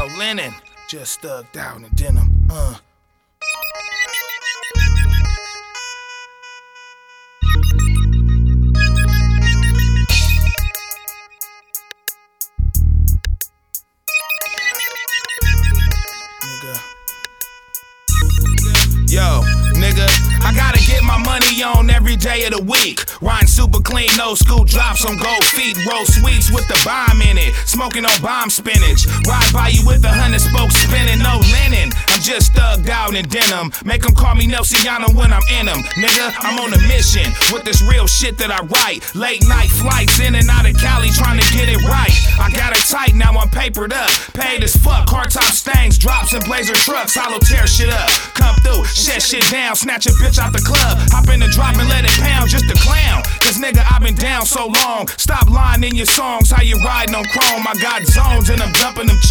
No linen, just thugged out in denim. Yo, nigga, I gotta get my money on every day of the week. Riding super clean, no school drops on gold feet. Roll sweets with the bomb in it, smoking on bomb spinach. Ride by you with 100 spokes spinning, no linen. I'm just thugged out in denim. Make them call me Nelsiano when I'm in them. Nigga, I'm on a mission with this real shit that I write. Late night flights in and out of Cali trying to get it right. I got it tight, now I'm papered up. Paid as fuck, hard top stains, drops and blazer trucks. Hollow tear shit up, come through, shut shit down. Snatch a bitch out the club, hop in the drop and let it pound, just a clown. Cause nigga, I've been down so long. Stop lying in your songs, how you riding on chrome. I got zones and I'm dumping them